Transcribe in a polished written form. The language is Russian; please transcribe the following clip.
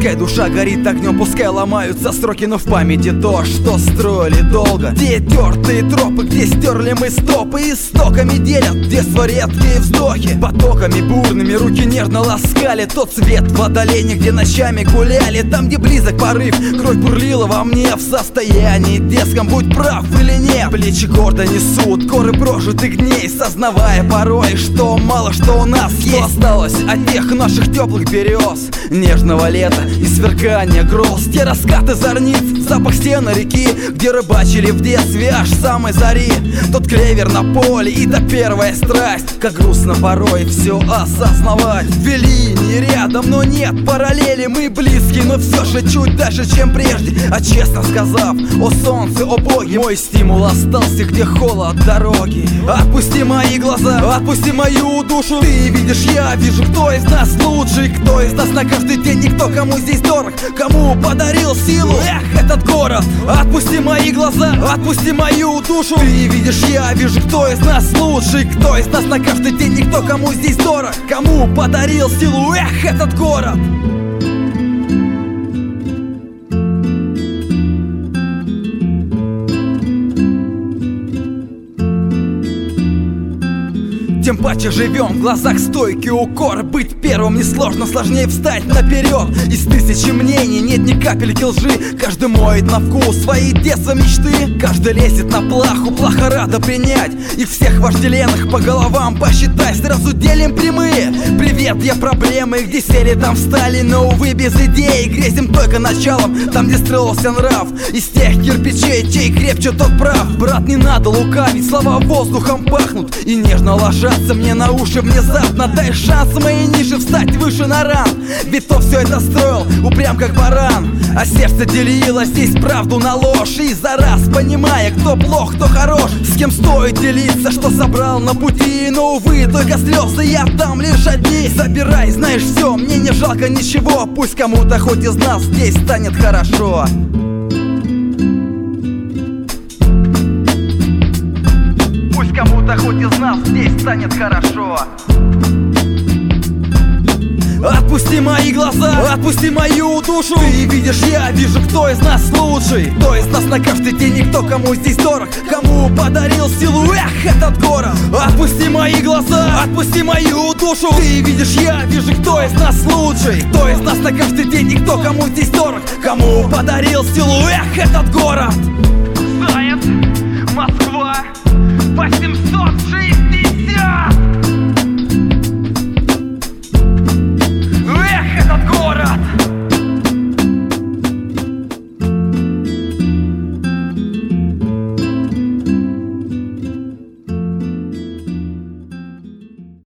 Пускай душа горит огнем, пускай ломаются сроки, но в памяти то, что строили долго. Где тертые тропы, где стерли мы стопы, истоками делят детство редкие вздохи. Потоками бурными руки нежно ласкали тот цвет водоления, где ночами гуляли. Там, где близок порыв, кровь бурлила во мне в состоянии детском. Будь прав или нет, плечи гордо несут горы прожитых дней, сознавая порой, что мало что у нас есть. Что осталось от тех наших теплых берез, нежного лета и сверкания гроз. Те раскаты зорниц, запах стены реки, где рыбачили в детстве аж с самой зари. Тот клевер на поле и та первая страсть. Как грустно порой все осознавать. Две линии рядом, но нет параллели. Мы близки, но все же чуть дальше, чем прежде. А честно сказав, о солнце, о боги, мой стимул остался, где холод дороги. Отпусти мои глаза, отпусти мою душу. Ты видишь, я вижу, кто из нас лучший, кто из нас на каждый день, никто, кому здесь дорог, кому подарил силу, эх, этот город. Отпусти мои глаза, отпусти мою душу. Ты видишь, я вижу, кто из нас лучший, кто из нас на каждый день, никто, кому здесь дорог, кому подарил силу, эх, этот город. Тем паче живем, в глазах стойкий укор. Быть первым несложно, сложнее встать наперед. Из тысячи мнений нет ни капельки лжи. Каждый моет на вкус свои детства мечты. Каждый лезет на плаху, плохо рада принять. И всех вожделенных по головам посчитай. Сразу делим прямые. Привет, я проблемы, где сели, там встали. Но увы, без идей, грезим только началом. Там, где строился нрав, из тех кирпичей, чей крепче, тот прав. Брат, не надо лукавить, слова воздухом пахнут и нежно ложатся мне на уши внезапно. Дай шанс моей нише встать выше на ран. Ведь то все это строил упрям как баран, а сердце делило здесь правду на ложь. И за раз понимая, кто плох, кто хорош, с кем стоит делиться, что собрал на пути. Но увы, только слезы я там лишь одни. Забирай, знаешь все, мне не жалко ничего. Пусть кому-то хоть из нас здесь станет хорошо. Кому-то хоть из нас здесь станет хорошо. Отпусти мои глаза, отпусти мою душу. Ты видишь, я вижу, кто из нас лучший, кто из нас на каждый день, никто, кому здесь дорог, кому подарил силу, эх, этот город. Отпусти мои глаза, отпусти мою душу. Ты видишь, я вижу, кто из нас лучший, кто из нас на каждый день, никто, кому здесь дорог, кому подарил силу, эх, этот город. Заяц, Москва, 800.